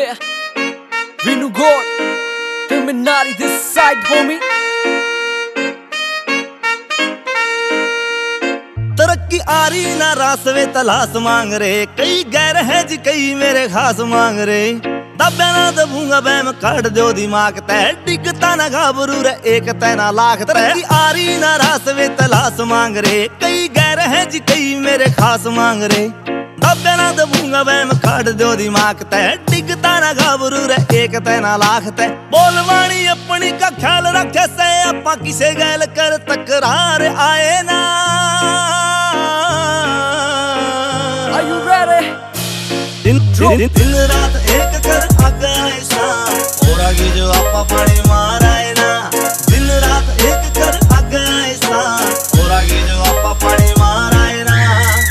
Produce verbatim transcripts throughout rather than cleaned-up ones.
Yeah, Vinu God, Illuminati this side, homie. तरक्की आ रही ना रासवे तलाश मांग रहे, कई गैर है जी कई मेरे खास मांग रहे। दबे ना दबूंगा बैम काट दो दिमाग तय, डिगता ना घाबरू रे एक तैना लाख। तरक्की आ रही ना रासवे तलाश मांग रहे, कई गैर है जी कई मेरे खास मांग रहे। दबे ना दबूंगा बैम काट दो दिमाग तय, डिगता ना घाबरू रे एक तैना लाख तय। बोलवाणी अपनी का ख्याल रखे से, अपा किसे गैल कर तकरार आए ना। Are you ready? दिन दिन दिन रात एक कर आगा ऐसा, और आगे जो आपा पानी मारा है ना। दिन रात एक कर आगा ऐसा, और आगे जो आपा पानी मारा है ना।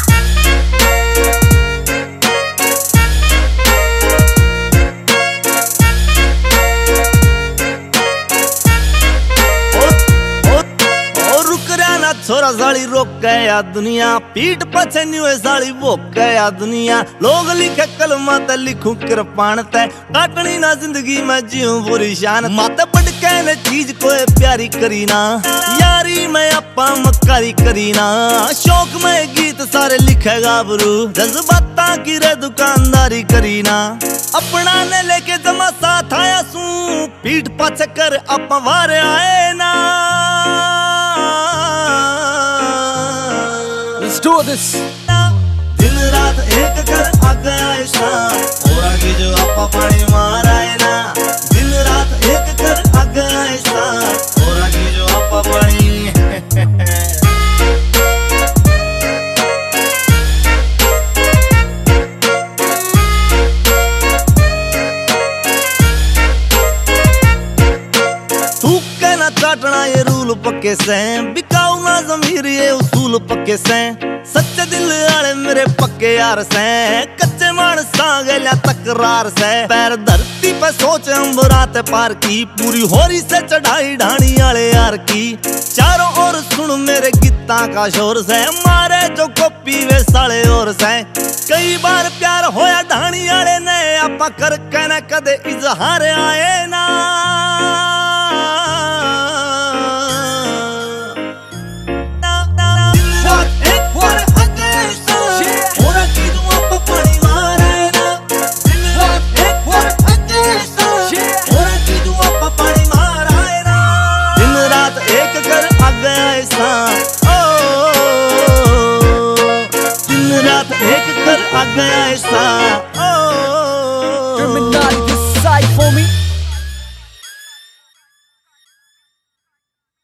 छोरा साली रोक गया दुनिया, पीठ पछे न्यूए साली भोक गया दुनिया। लोग लिखे कलमा ते लिखूं कृपाण तय, काटनी ना जिंदगी में जीऊं बुरी शान। माते पटके ने चीज कोई प्यारी करी ना, यारी में अपा मकारी करी ना। शौक में गीत सारे लिखेगा बरू, जज्बाता की रे दुकानदारी करी ना। अपना ने लेके जमा साथ आया सू, पीठ पछे कर अपा वारे आए ना। Let's do this. दिन रात एक कर आगा ऐसा, और आगे जो आपा पानी मारा है ना। दिन रात एक कर आगा ऐसा, और आगे जो आपा पानी। तू कहना चाटना ये रूल पक्के से, बिकाऊ ना जमीर ये उसूल पक्के से। सच्चे दिल आले मेरे पक्के यार से, कच्चे मानसा गया तकरार से। पैर धरती पे सोच अंबरात पार की, पूरी होरी से चढ़ाई ढाणी आले यार की। चारों ओर सुन मेरे गीता का शोर से, मारे जो कॉपी वे साले और से। कई बार प्यार होया ढाणी आले ने, आपा कर कहना कदे इजहार आए ना। एक कर आ गया ऐसा,